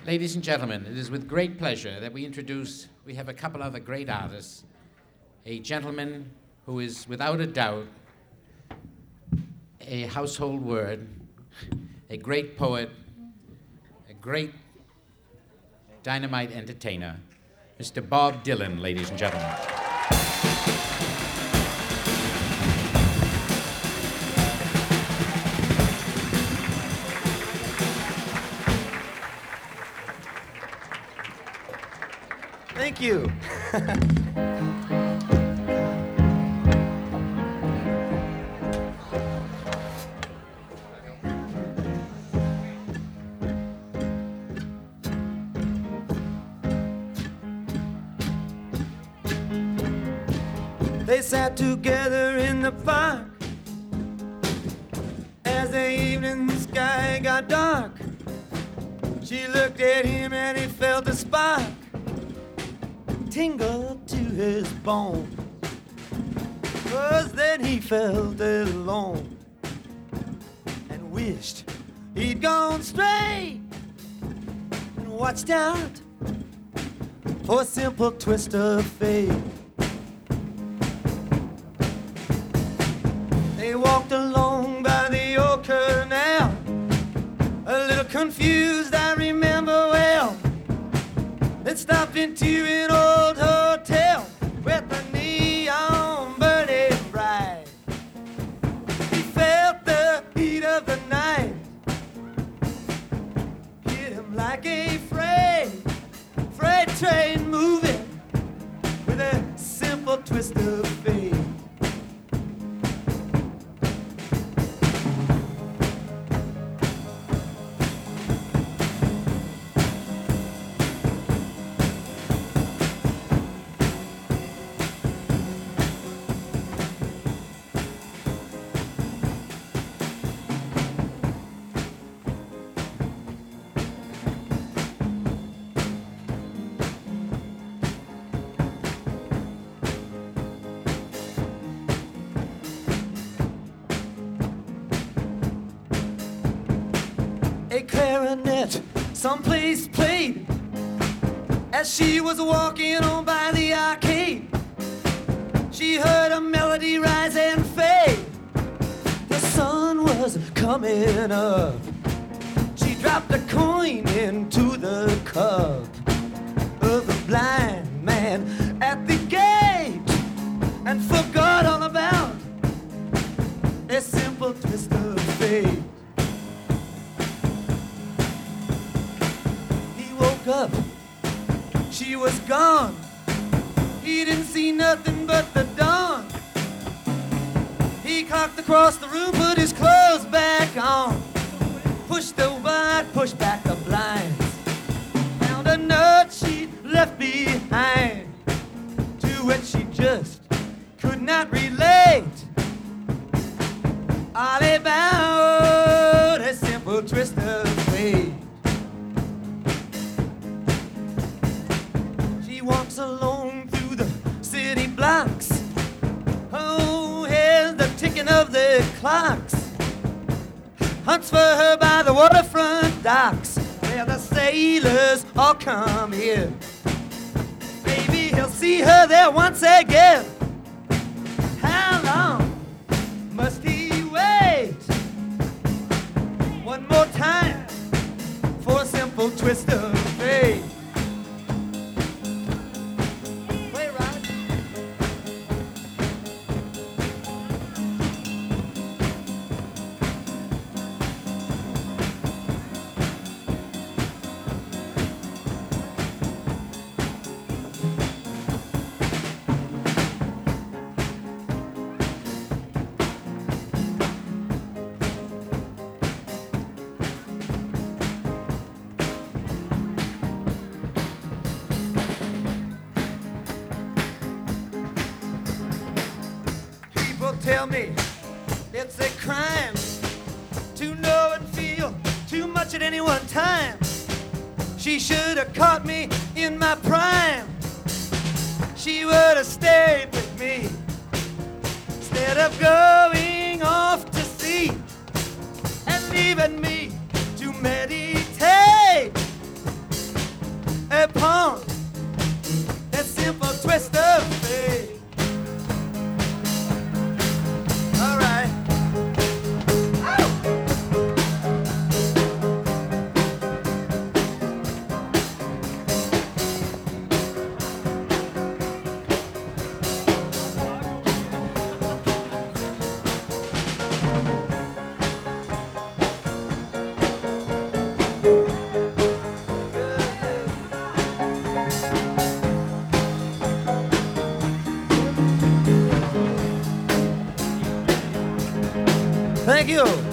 Ladies and gentlemen, it is with great pleasure that we have a couple other great artists. A gentleman who is, without a doubt, a household word, a great poet, a great dynamite entertainer, Mr. Bob Dylan, ladies and gentlemen. Thank you. They sat together in the park as the evening sky got dark. She looked at him and he felt a spark tingle to his bone. 'Cause then he felt alone and wished he'd gone straight and watched out for a simple twist of fate. They walked along by the old canal, a little confused, I remember well. Then stopped into an old hotel with a neon burning bright. He felt the heat of the night hit him like a freight train moving with a simple twist of fate. A clarinet someplace played as she was walking on by the arcade. She heard a melody rise and fade. The sun was coming up. She dropped a coin into the cup of the blind man at the gate and forgot all about a simple twist of fate. Up, she was gone. He didn't see nothing but the dawn. He cocked across the room, put his clothes back on, pushed the wide, pushed back the blinds, found a note she left behind, to which she just could not relate. All about a simple twist of fate. Walks alone through the city blocks. Oh, here's the ticking of the clocks. Hunts for her by the waterfront docks, where the sailors all come here. Maybe he'll see her there once again. How long must he wait? One more time for a simple twist of fate. Tell me it's a crime to know and feel too much at any one time. She should have caught me in my prime. She would have stayed with me instead of going off to sea and leaving me to meditate Thank you.